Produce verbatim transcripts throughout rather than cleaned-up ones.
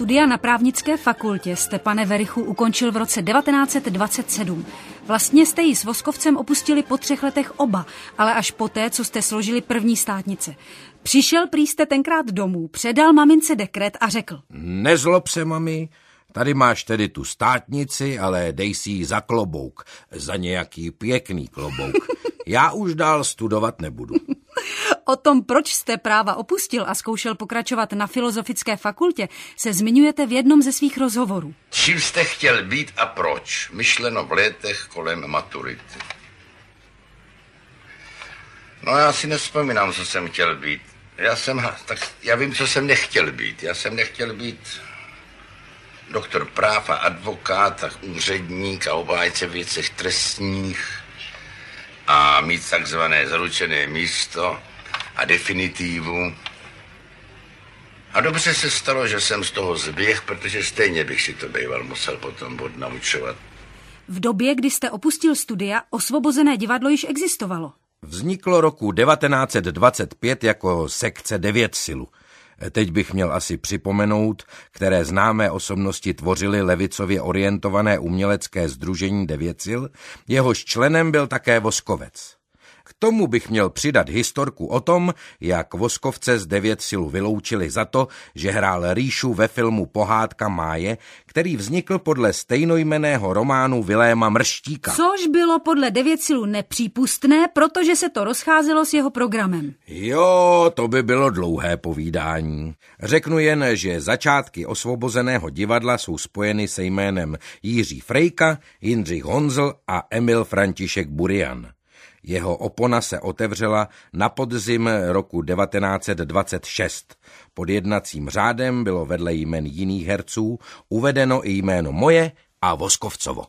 Studia na právnické fakultě jste, pane Werichu, ukončil v roce devatenáct set dvacet sedm. Vlastně jste ji s Voskovcem opustili po třech letech oba, ale až poté, co jste složili první státnice. Přišel prý jste tenkrát domů, předal mamince dekret a řekl: Nezlob se, mami, tady máš tedy tu státnici, ale dej si ji za klobouk, za nějaký pěkný klobouk. Já už dál studovat nebudu. O tom, proč jste práva opustil a zkoušel pokračovat na filozofické fakultě, se zmiňujete v jednom ze svých rozhovorů. Čím jste chtěl být a proč? Myšleno v letech kolem maturity. No já si nevzpomínám, co jsem chtěl být. Já jsem, tak já vím, co jsem nechtěl být. Já jsem nechtěl být doktor práv a advokát a úředník a obhájce v věcech trestních a mít takzvané zaručené místo a definitivu. A dobře se stalo, že jsem z toho zběh, protože stejně bych si to býval musel potom odnaučovat. V době, kdy jste opustil studia, Osvobozené divadlo již existovalo. Vzniklo roku devatenáct set dvacet pět jako sekce Devětsilu. Teď bych měl asi připomenout, které známé osobnosti tvořily levicově orientované umělecké sdružení Devětsil, jehož členem byl také Voskovec. K tomu bych měl přidat historku o tom, jak Voskovce z Devětsilu vyloučili za to, že hrál Ríšu ve filmu Pohádka Máje, který vznikl podle stejnojmenného románu Viléma Mrštíka. Což bylo podle Devětsilu nepřípustné, protože se to rozcházelo s jeho programem. Jo, to by bylo dlouhé povídání. Řeknu jen, že začátky Osvobozeného divadla jsou spojeny se jménem Jiří Frejka, Jindřich Honzl a Emil František Burian. Jeho opona se otevřela na podzim roku devatenáct set dvacet šest. Pod jednacím řádem bylo vedle jmen jiných herců uvedeno i jméno moje a Voskovcovo.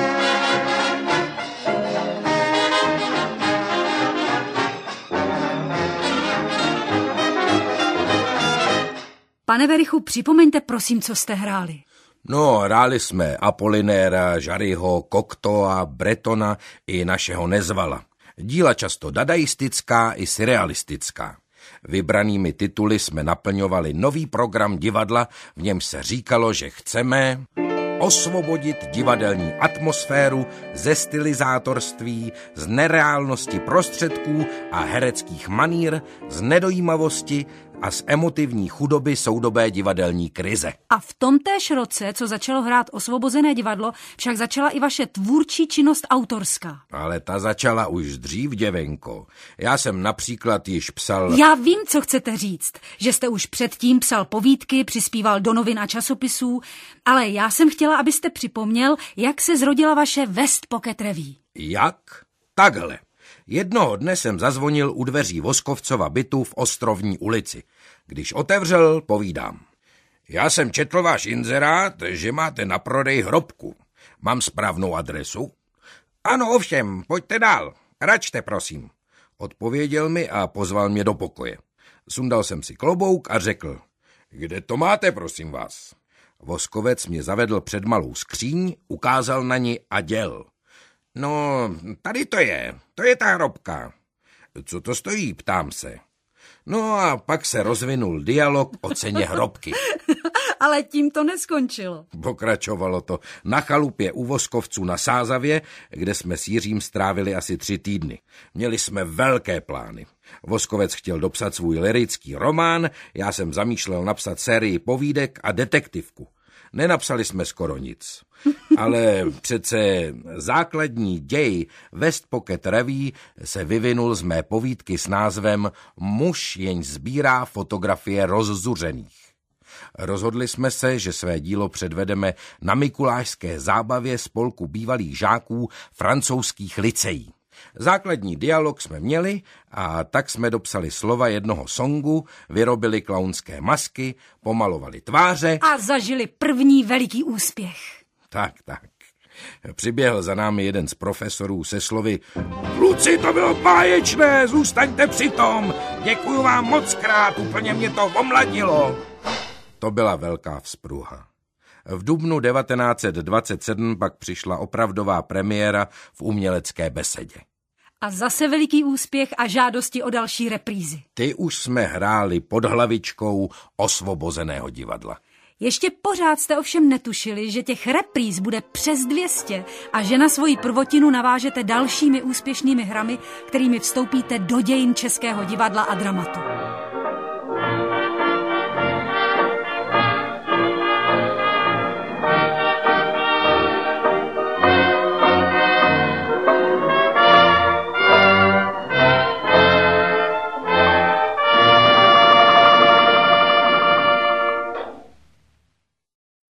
Pane Werichu, připomeňte prosím, co jste hráli. No, hráli jsme Apolinéra, Žaryho, Cocteau, Bretona i našeho Nezvala. Díla často dadaistická i surrealistická. Vybranými tituly jsme naplňovali nový program divadla, v němž se říkalo, že chceme osvobodit divadelní atmosféru ze stylizátorství, z nereálnosti prostředků a hereckých manír, z nedojímavosti a z emotivní chudoby soudobé divadelní krize. A v tomtéž roce, co začalo hrát Osvobozené divadlo, však začala i vaše tvůrčí činnost autorská. Ale ta začala už dřív, děvenko. Já jsem například již psal... Já vím, co chcete říct, že jste už předtím psal povídky, přispíval do novin a časopisů, ale já jsem chtěla, abyste připomněl, jak se zrodila vaše West Pocket Revue. Jak? Takhle. Jednoho dne jsem zazvonil u dveří Voskovcova bytu v Ostrovní ulici. Když otevřel, povídám. Já jsem četl váš inzerát, že máte na prodej hrobku. Mám správnou adresu? Ano, ovšem, pojďte dál. Račte, prosím. Odpověděl mi a pozval mě do pokoje. Sundal jsem si klobouk a řekl. Kde to máte, prosím vás? Voskovec mě zavedl před malou skříň, ukázal na ní a děl. No, tady to je, to je ta hrobka. Co to stojí, ptám se. No a pak se rozvinul dialog o ceně hrobky. Ale tím to neskončilo. Pokračovalo to na chalupě u Voskovců na Sázavě, kde jsme s Jiřím strávili asi tři týdny. Měli jsme velké plány. Voskovec chtěl dopsat svůj lyrický román, já jsem zamýšlel napsat sérii povídek a detektivku. Nenapsali jsme skoro nic. Ale přece základní děj West Pocket Revue se vyvinul z mé povídky s názvem Muž, jenž sbírá fotografie rozzuřených. Rozhodli jsme se, že své dílo předvedeme na mikulášské zábavě spolku bývalých žáků francouzských lyceí. Základní dialog jsme měli a tak jsme dopsali slova jednoho songu, vyrobili klaunské masky, pomalovali tváře a zažili první veliký úspěch. Tak, tak. Přiběhl za námi jeden z profesorů se slovy Kluci, to bylo báječné, zůstaňte při tom, děkuju vám moc krát, úplně mě to omladilo. To byla velká vzpruha. V dubnu devatenáct set dvacet sedm pak přišla opravdová premiéra v Umělecké besedě. A zase veliký úspěch a žádosti o další reprízy. Ty už jsme hráli pod hlavičkou Osvobozeného divadla. Ještě pořád jste ovšem netušili, že těch repríz bude přes dvě stě a že na svoji prvotinu navážete dalšími úspěšnými hrami, kterými vstoupíte do dějin českého divadla a dramatu.